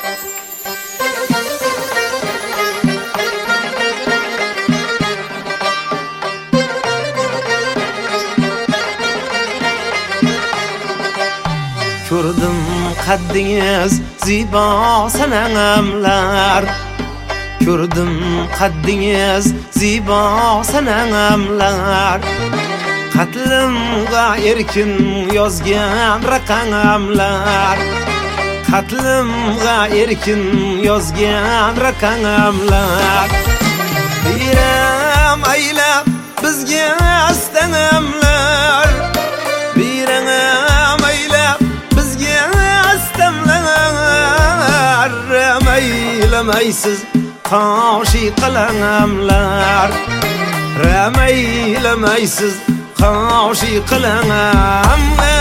Gördüm kaddingiz ziba sanamlar. Gördüm kaddingiz ziba sanamlar. Katlimga erkin yozgan raqamlar. Katlimga erkin yozgan raqamlar. Biram aylab bizga astanamlar. Biram aylab bizga astanamlar. Ramaylamaysiz qashi qilamlar. Ramaylamaysiz qashi qilamlar.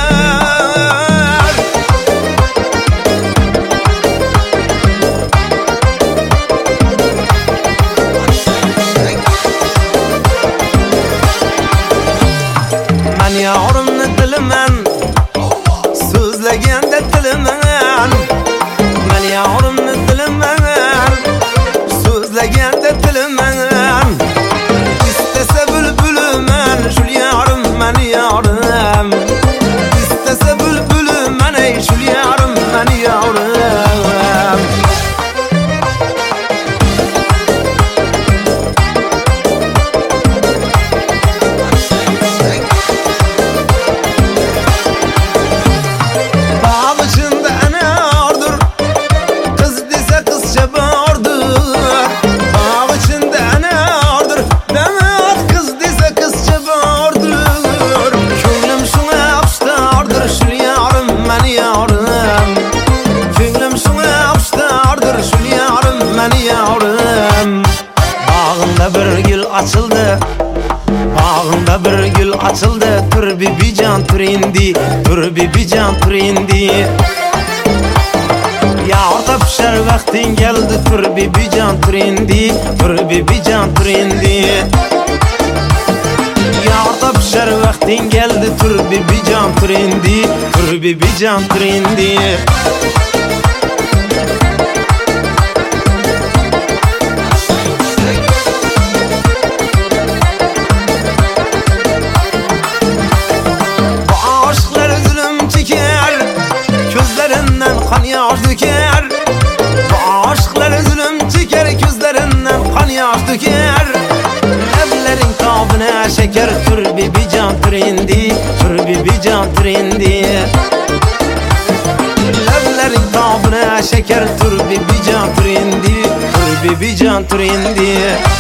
Men yorimni dilaman, so'zlaganda tilaman. Men yorimni dilaman, so'zlaganda tilaman. İstese bülbülümen, şul yarim men yarim. İstese bülbülümen, ey şul yarim men yarim. Açıldı, bağında bir gül açıldı. Tur bir can tur indi, tur bir can tur indi. Yağda pişer vaktin geldi. Tur bir can tur indi, tur bir can tur indi. Yağda pişer vaktin geldi. Tur bir can tur indi, tur bir can tur indi. Kan yaş döker, bu aşklar zulüm çeker, gözlerinden kan yaş döker. Evlerin kabına şeker, tur bir can tur indi, tur bir can tur indi. Evlerin kabına şeker, tur bir can tur indi, tur bir can tur indi.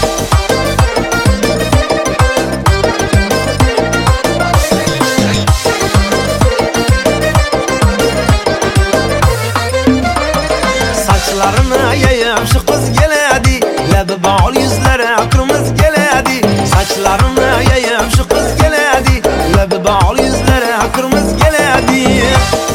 Saçlarını yayıp şu kız geledi, lebi bağlı yüzlere kırmızı geledi. Saçlarını yayıp şu kız geledi, lebi bağlı yüzlere kırmızı geledi.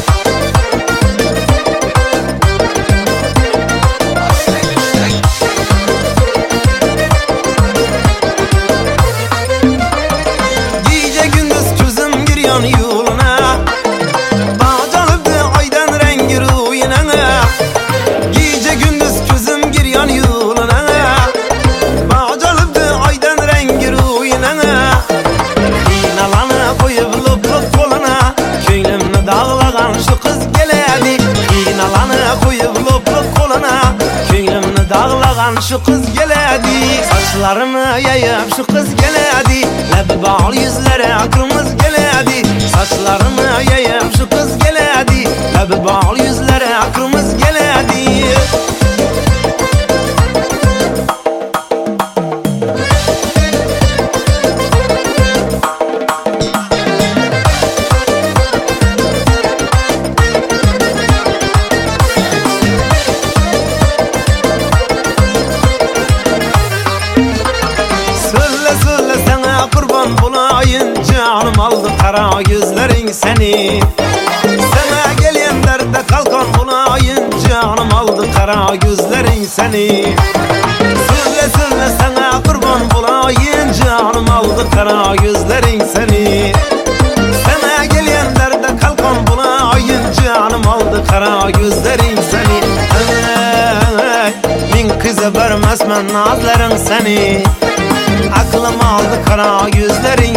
Gece gündüz gözüm giriyor yoluna, bağcalıbdı aydan rengi ruyuna. Gece gündüz gözüm giriyor yoluna, bağcalıbdı aydan rengi ruyuna. İnalanı koyup luplup koluna, köylümünü dağlagan şu kız geledi. İnalanı koyup luplup koluna, köylümünü dağlagan şu kız geledi. Saçlarını yayıp şu kız geledi, lebi bağlı yüzlere kırmızı geledi. Saçlarını yayıp şu kız geledi, lebi bağlı yüzlere kırmızı geledi. Söyle sana kurban bulayın, canım aldı kara gözlerin seni. Sana gelen derde kalkan bulayın, canım aldı kara gözlerin seni. Söyle sana kurban bulayın, canım aldı kara gözlerin seni. Sana gelen derde kalkan bulayın, canım aldı kara gözlerin seni. Göze vermez men nazların seni. Aklım aldı kara gözleri.